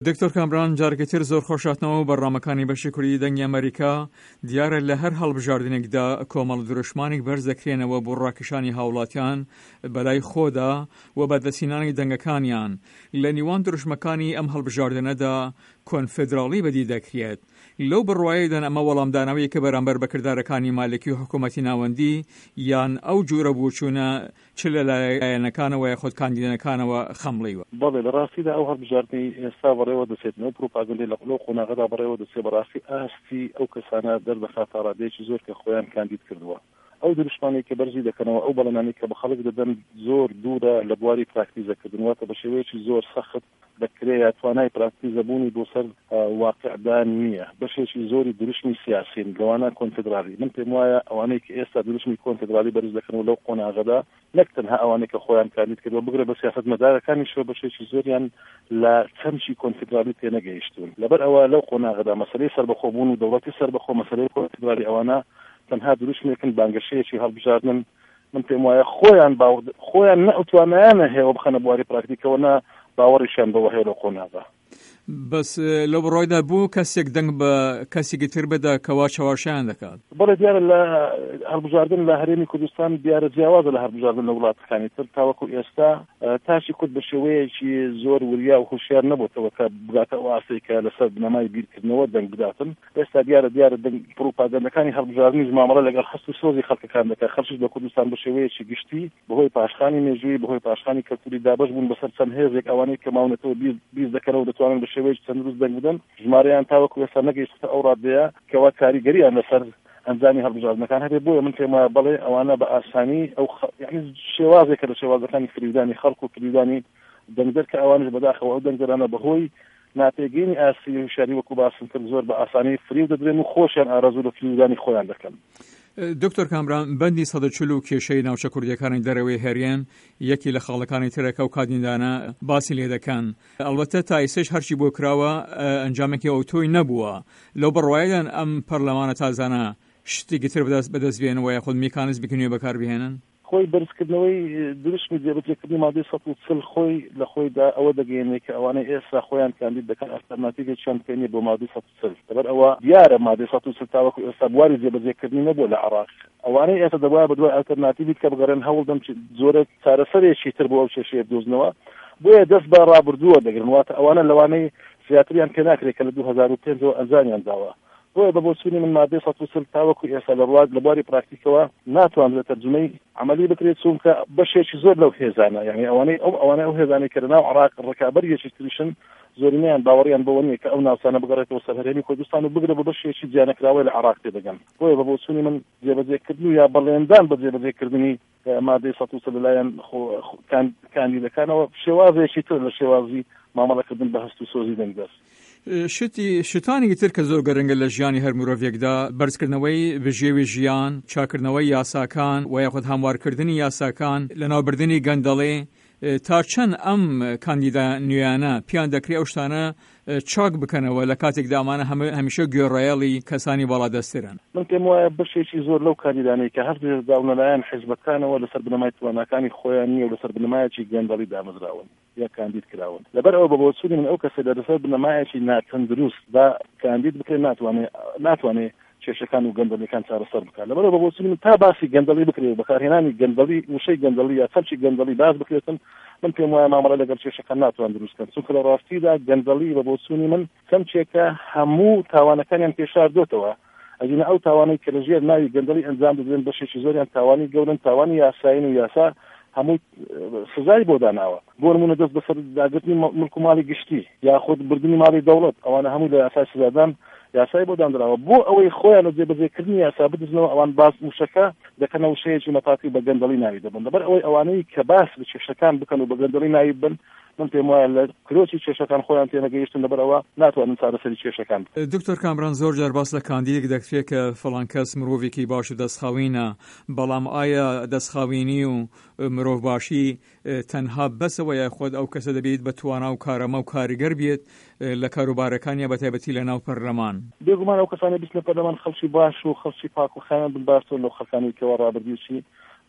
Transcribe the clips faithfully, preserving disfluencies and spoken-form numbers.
دکتۆر کامران، جارێکی تر زۆر خۆشاتنەوە و بەڕامەکانی بەشی کوردی دەنگی ئەمریکا دیارە لە هەر هەڵبژاردنێکدا کۆمەڵ دروشمانێک بەرزدەکرێنەوە بۆ ڕاکێشانی هاوڵاتیان بەلای خۆدا و بەدەستهێنانی دەنگەکانیان. لە نیوان دروشمەکانی ئەم هەڵبژاردنەدا کۆنفێدراڵی بەدی دەکرێت. لەو بڕواایەدان ئەمە وەڵامدانەوەی کە بەرامبەر بەکردارەکانی مالکی و حکوومەتی ناوەندی یان ئەو جوورە بووچوونە چ لەلایەنەکانەوە یاخود کاندیدەکانەوە خەمڵیوە؟ بەڵێ لە ڕاستیدا ئەو هەڵبژاردنەی ئێستا بەڕێوە دەچێتنەوە پروپاگەندەی لە قڵۆ قۆناغەدا بەڕێوە دەچێت بەڕاستی ئاستی ئەو کەسانە دەردەخات تا ڕادەیەکی زۆر کە خۆیان کاندید کردووە. ئەو دروشمانی کە بەرزی دەکەنەوە ئەو بەڵێنانی کە بە خەڵک دەدەن زۆر دوورە لە بواری پراکتیزەکردنەوە بە شێوەیەکی زۆر سەخت دەکرێت توانای پراکتیزەبوونی بۆ سەر واقعدان نییە. بەشێکی زۆری دروشمی سیاسین لەوانە کۆنفێدرالی من پێم وایە ئەوانەی کە ئێستا دروشمی کۆنفێدرالی بەرز دەکەنەوە لەو قۆناغەدا نەک تەنها ئەوانەی کە خۆیان کاندید کردووە بگرە بە سیاسەتمەدارەکانیشەوە بەشێکی زۆریان لە چەمچی کۆنفێدرالی تێنەگەیشتون. لەبەر ئەوە لەو قۆناغەدا مەسەلەی سەربەخۆبوون و دەوڵەتی سەربەخۆ مەسەلەی کۆنفێدرالی ئەوانە تەنها دروشمێکن بانگەشەیەکی هەڵبژاردن من پێم وایە خۆیان خۆیان نەتوانیانە هێوە بخەنە بواری پراکتیکەوە نە باوەڕیشان بەوە هەیە لە قۆناغا. بەس لەو بڕۆیدا بوو کەسێک دەنگ بە کەسێکی تر بدا کەوا چاوەڕشیان دەکات. بەڵێ دیارە لە هەڵبژاردن لە هەرێمی کوردستان دیارە جیاوازە لە هەڵبژاردن لە وڵاتەکانی تر تاوەکو ئێستا تاشی کورد بە شێوەیەکی زۆر وریا و هوشیار نەبووتەوە کە بگاتە ئەو ئاسەی کە لەسەر بنەمای بیرکردنەوە دەنگ بداتن. ئێستا دیارە دیارە دەنگ پروپاگەندەکانی هەڵبژاردنیش مامەڵە لەگەڵ خەست و سۆزی خەڵکەکان دەکات. خەڵکیش لە کوردستان بە شێوەیەکی گشتی بەهۆی پاشخانی مێژووی بەهۆی پاشخانی کەلتوری دابەش بوون بەسەر چەند هێزێک ئەوانەی کە ماونەتەوە بیز دەکەنەوە دەتوانن بە شێوەیەکی چەند روز دەنگ بدەن. ژمارەیان تاوەکو ئێستا نەگەیشتە ئەو ڕادەیە کەوا کاریگەریان لەسەر ئەنجامی هەڵبژاردنەکان هەبێ. بۆیە من پێم وایە بەڵێ ئەوانە بە ئاسانی ئەو یعنی شێوازێکە لە شێوازەکانی فریودانی خەڵک و فریودانی دەنگدەر کە ئەوانش بەداخەوە ئەو دەنگدەرانە بەهۆی ناتێگەینی ئاسی و شاری وەکو باسم کرد زۆر بە ئاسانی فریو دەدرێن و خۆشیان ئارەزوو لە فریودانی خۆیان دەکەن. دکتۆر کامران، بەندی سەد و چل و کێشەی ناوچە کوردیەکانی دەرەوەی هێریان یەکی لە خاڵەکانی ترەکە و کاندیدانە باسی لێ دەکەن. ئەلبەتە تا ئێستاش هەرچی بۆ کراوە ئەنجامێکی ئەو تۆی نەبووە. لەو بڕواایەدان ئەم پەرلەمانە تازانە شتێکی تر بەدەست بێنەوە یاخود میکانیزمێکی بەکاربهێنن؟ خۆی بەرزکردنەوەی دروشمی جێبەجێکردنی مادەی سەد و چل خۆی لە خۆیدا ئەوە دەگەیەنێت کە ئەوانەی ئێستا خۆیان کاندید دەکەن ئەلتەرناتیڤێکیان پێنیە بۆ مادەی سەد و چل. لەبەر ئەوە دیارە مادەی سەد و چل تاوەکو ئێستا بواری جێبەجێکردنی نەبووە لە عێراق. ئەوانەی ئێستا دەبوایە بە دوای ئەلتەرناتیڤی کە بگەڕێن هەوڵدەم زۆرە چارەسەرێکی تر بۆ ئەو کێشەیە بدۆزنەوە بۆیە دەست بە ڕابردووە دەگرن. واتە ئەوانە لەوانەی زیاتریان پێ ناکرێت کە لە دوو هەزار و پێنج ئەنجامیان داوە. بۆیە بە بۆچوونی من مادەی سەد و چل تاوەکو ئێستا لە ڕواد لە بواری پراکتیکەوە ناتوانرێت تەرجمەی عملی بکرێت چونکە بەشێکی زۆر لەو هێزانە یعنی ئەوانەی ئەو ئەوانەی ئەو هێزانەی کە لەناو عێراق ڕکابەریەکی تریشن زۆرینەیان باوەڕیان بەوە نییە کە ئەو ناوچانە بگەڕێتەوە سەر هەرێمی کوردستان و بگرە بە بەشێکی جیانەکراوەی لە عێراق تێدەگەن. بۆیە بە بۆچوونی من جێبەجێکردن و یا بەڵێندان بە جێبەجێکردنی مادەی سەد و چل لەلایەن کاندیدەکانەوە شێوازێکی تر لە شێوازی مامەڵەکردن بە هەست و سۆزی دەنگدەست. شتی شتانی تر کە زۆر گەرەنگە لە ژیانی هەر مرۆڤێکدا بەرزکردنەوەی بژێوی ژیان، چاکردنەوەی یاساکان و یاخود هەموارکردنی یاساکان لەناوبردننی گەندەڵێ تا چەند ئەم کاندیدا نوێیانە پیان دەکرێت ئەو شتانە چاک بکەنەوە لە کاتێکدا ئەمانە هەمیشە گوێڕایەڵی کەسانی باڵادەستێرن. من پێم وایە بەشێکی زۆر لەو کاندیدانەی کە هەر داون لەلایەن حیزبەکانەوە لەسەر بنەمای تواناکانی خۆیان نییە و لەسەر بنەمایەکی گەندەڵی دامەزراون یا کاندید کراون. لەبەر ئەوە بە بۆچوونی من ئەو کەسە لەسەر بنەمایەکی ناتەندروست دا کاندید بکرێت ناتوانێت ناتوانێت کێشەکان و گەندەڵیەکان چارەسەر بکات. لەبەرەوە بە بۆچوونی من تا باسی گەندەڵی بکرێت بەکارهێنانی گەندەڵی وشەی گەندەڵی یا چەمچی گەندەڵی باز بکرێتن من پێم وایە مامەڵە لەگەڵ کێشەکان ناتوان دروستکەن چونکە لە ڕاستیدا گەندەڵی بە بۆچوونی من چەمچێکە هەموو تاوانەکانیان پێشاردۆتەوە. ئەگەر ئەو تاوانەی کە لە ژێر ناوی گەندەڵی ئەنجام بدرێن بەشێکی زۆریان تاوانی گەورن تاوانی یاساین و یاسا هەموو سزای بۆ داناوە. بۆ نمونە دەست بەسەر داگرتنی ملک و ماڵی گشتی یا خۆت بردننی ماڵی دەوڵەت ئەوانە هەموو لە یاسای سزادان یاسای بۆ دانراوە. بۆ ئەوەی خۆیان لە جێبەجێکردنی یاسا بدزنەوە ئەوان باس وشەکە دەکەنە وشەیەکی مەتاقی بە گەندەڵی ناوی دەبن. لەبەر ئەوەی ئەوانەی کە باس لە کێشەکان بکەن و بە گەندەڵی ناوی بن من پێم وایە لە کرۆکی کێشەکان خۆیان تێنەگەیشتن لەبەرەوە ناتوانن چارەسەری کێشەکان. دکتۆر کامران، زۆر جار باس لە کاندیدێک دەکرێت کە فڵان کەس مرۆڤێکی باش و دەستخاوینە، بەڵام ئایا دەستخاوینی و مرۆڤ باشی تەنها بەسەوە یاخۆت ئەو کەسە دەبێت بە توانا و کارەمە و کاریگەر بێت لە کاروبارەکانیە بەتایبەتی لە ناو پەرلەمان؟ بێگومان ئەو کەسانی بیست لە پەرلەمان خەڵکی باش و خەڵکی پاک و خاوێن بن باشتر لەو خەڵکانی کەوا ڕابردووچی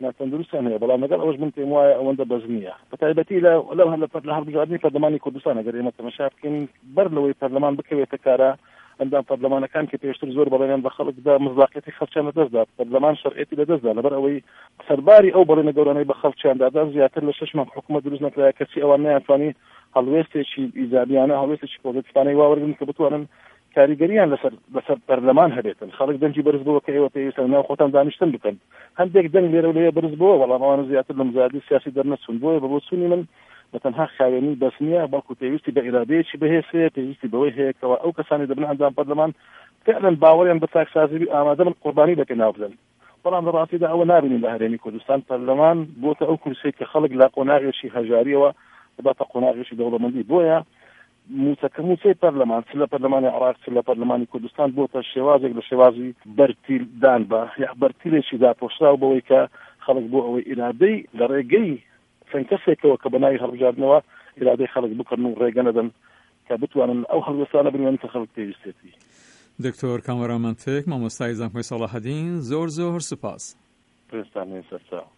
ناتەندروستیان هەیە بەڵام لەگەڵ ئەوەش من پێم وایە ئەوەندە بەز نییە بەتایبەتی لە لەو هەر لە هەڵبژاردننی پەرلەمانی کوردستان ئەگەر ئێمە تەماشا بکەین بەر لەوەی پەرلەمان بکەوێتە کارە ئەندام پەرلەمانەکان کە پێشتر زۆر بەڵێنیان بە خەڵکدا مزاقەتی خەڵکیان لەدەستدا پەرلەمان شەرعێتی لەدەستدا لەبەر ئەوەی سەرباری ئەو بەڵێنە گەورانەی بە خەڵکیاندادا زیاتر لە شەش مانگ حکوومەت دروست نەکرایە کەسی ئەوان نەیانتوانی هەڵوێستێکی ئیزابیانە هەڵوێستێکی پۆزیتیڤانەی واوەرگن کە بتوانن کاریگەریان لەسەر لەسەر پەرلەمان هەبێتن خەڵک دەنجی بەرز بووە کە ئێوە پێویستە ناو خۆتان دانیشتن بکەن هەندێک دەنگ لێرە و لێ بەرز بووە بەڵام ئەوانە زیاتر لە مزادی سیاسی دەرنەچوون بۆیە بە بۆ چوونی من بەتەنها خاوێنی بەس نییە بەڵکو پێویستی بە ئیرادەیەکی بەهێزەیە پێویستی بەوەی هەیە کەەوە ئەو کەسانی دەبن ئەندام پەرلەمان فعلاً باوەڕیان بە چاکسازی ئامادە من قوربانی دەکەن ناوبدەن بەڵام لە ڕاستیدا ئەوە نابینین لە هەرێمی کوردستان پەرلەمان بۆتە ئەو کورسەی کە خەڵک لا قۆناغێکی هەژاریەوە دەباتە قۆناغێکی دەوڵەمەندی بۆیە موچەکە موچەی پەرلەمان چ لە پەرلەمانی عێراق چ لە پەرلەمانی کوردستان بۆتە شێوازێک لە شێوازی بەرتیلدان بە یا بەرتیلێکی داپۆشراو بەوەی کە خەڵک بۆ ئەوەی ئیرادەی لە ڕێگەی فەنکەسێکەوە کە بەناوی هەڵبژاردنەوە ئیرادەی خەڵک بکڕن و ڕێگە نەدەن کە بتوانن ئەو هەڵوێستانە بنوێن کە خەڵک پێویستێتی. دکتۆر کامەرامەنتێک مامۆستای زانکۆی ساڵاحەدین زۆر زۆر سوپاس. پێستانەی سەرچاو.